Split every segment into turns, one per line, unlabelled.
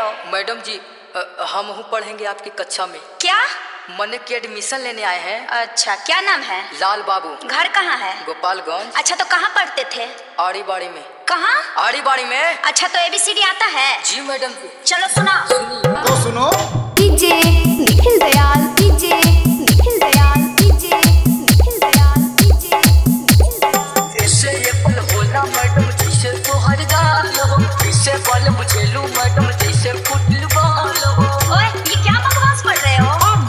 Madam जी हम पढ़ेंगे आपकी कक्षा में।
क्या?
मने की एडमिशन लेने आए हैं।
अच्छा, क्या नाम है?
लाल बाबू।
घर कहाँ है?
गोपालगंज।
अच्छा, तो कहाँ पढ़ते थे?
आड़ी बाड़ी में।
कहाँ?
आड़ी बाड़ी में।
अच्छा, तो ABCD आता है?
जी मैडम।
चलो सुना।
तो सुनो।
DJ Nikhil Dayal, DJ Nikhil Dayal, DJ Nikhil Dayal, DJ Nikhil Dayal.
ऐसे ये पल होला मैडम जैसे तो हर गाल हो, ऐसे पल मुझे लू मैडम जैसे फुटबॉल हो।
ओए, ये क्या बकवास पढ़ रहे हो?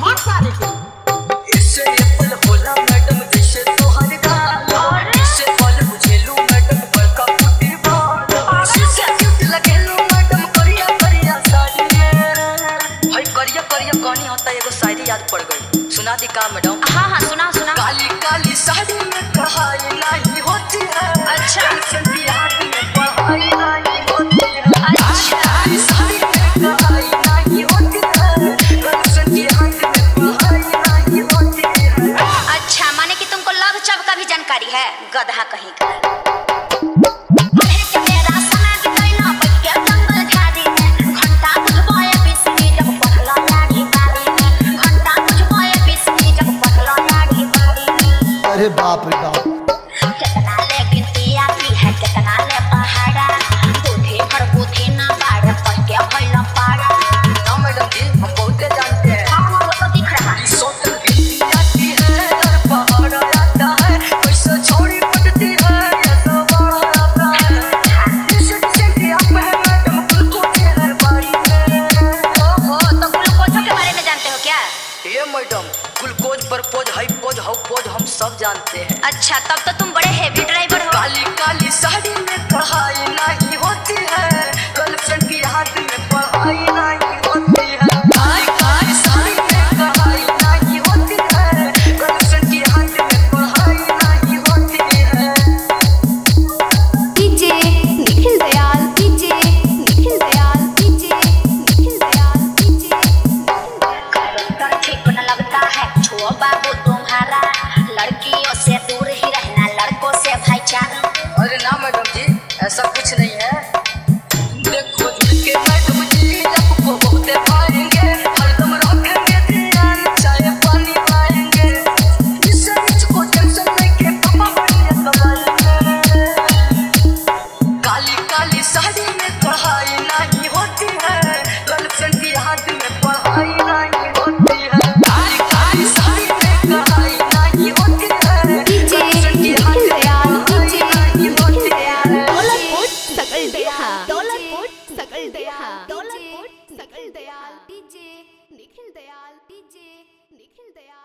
ऐसे ये पल होला मैडम जैसे तो हर गाल हो, ऐसे पल मुझे लू मैडम बड़का फुटबॉल हो। ऐसे क्यूट लगे लू मैडम करिया करिया साड़ी में। भाई करिया करिया कहानी होता एगो शायरी याद पड़ गई, सुना दी का मैडम?
हाँ हाँ, सुना सुना।
काली काली साड़ी में कढ़ाई नहीं होती है।
अच्छा।
संगी हाथ में पढ़ाई नहीं होती है।
अच्छा।
काली साड़ी में कढ़ाई नहीं होती है। संगी हाथ में पढ़ाई नहीं होती है।
अच्छा, माने कि तुमको लव चव का भी जानकारी है, गधा कहीं का।
अरे बाप रे बाप।
कितना ले गिनती आती है, कितना ले पहाड़ा, बुद्धि भर बुद्धि ना बाढ़ पड़ के भइल पाड़ा।
ना मैडम जी हम बहुते जानते हैं।
हाँ हाँ, वो तो दिख रहा है।
सोचल गिनती आती है और पहाड़ आता है, कैसे छोड़ी पड़ती है ये तो बड़ा आता है। जिसे कि आप है मैडम ग्लूकोज है बारी में।
ओहो, तो ग्लूकोजो के बारे में जानते हो क्या?
ये मैडम ग्लूकोज परपोज हाइपोज हाउपोज हम सब जानते हैं।
अच्छा, तब तो तुम बड़े हेवी ड्राइवर हो।
काली काली साड़ी में कढ़ाई नहीं होती है, गर्लफ्रेंड की हाथ में पढ़ाई नहीं होती है। काली काली साड़ी में कढ़ाई नहीं होती है, गर्लफ्रेंड की हाथ में पढ़ाई नहीं होती है।
DJ Nikhil Dayal, DJ Nikhil Dayal, DJ Nikhil Dayal, DJ Nikhil Dayal.
कर ठीक न लगता है छुओ बाबू तुम्हारा, लड़कियों से दूर ही रहना, लड़कों से भाईचारा।
अरे ना मैडम जी ऐसा कुछ नहीं है। देखो के मैडम जी आपको बहुत पाएंगे, हरदम रखेंगे ध्यान, चाय पानी पाएंगे। इससे मुझको टेंशन लेके पापा बढ़िया कमाएंगे। काली काली साड़ी में कढ़ाई नहीं होती है, गर्लफ्रेंड की हाथ में पढ़ाई नहीं होती है। काली काली साड़ी में कढ़ाई नहीं होती है,
डीजे
गर्लफ्रेंड की हाथ
निखिल
में
दयाल,
पढ़ाई
डीजे
नहीं
निखिल
होती
दयाल।
है।
दौलतपुर सकल दया, दौलतपुर सकल दया, दौलतपुर सकल दयाल, डीजे निखिल दयाल, डीजे निखिल दयाल।